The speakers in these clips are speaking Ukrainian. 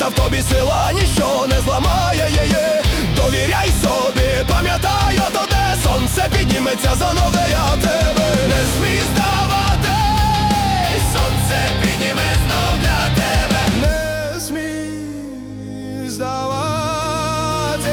та в тобі сила, ніщо не зламає її. Довіряй собі, пам'ятай, ото де сонце підніметься заново для тебе. Не смій здаватись, сонце підніме знов для тебе. Не смій здаватись,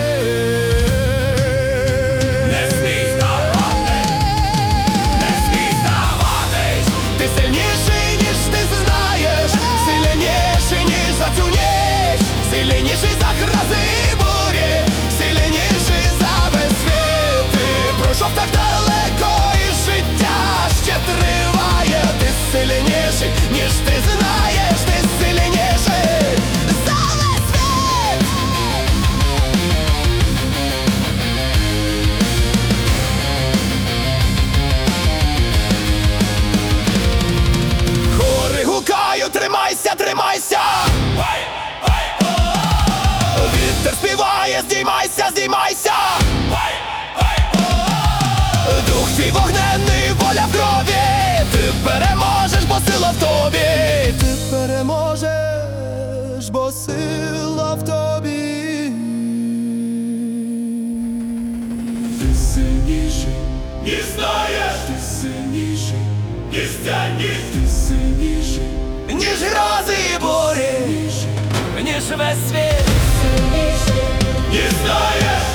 не смій здаватись, не смій здаватись. Ти сильніший, ніж ти знаєш, сильніший, ніж за цю ніч, сильніший за грози бурі, сильніший за весь світ. Ти пройшов так далеко і життя ще триває. Ти сильніший, ніж ти знаєш, ти сильніший за весь світ. Гори гукаю, тримайся, тримайся. Вітер співає, здіймайся, здіймайся. Дух твій вогненний, воля в крові. Ти переможеш, бо сила в тобі. Ти переможеш, бо сила в тобі. Ти сильніший, ніж знаєш. Ти сильніший, ніж ця ніч. Ти сильніший, ніж грози і бурі, ніж весь світ. Ніж знаєш.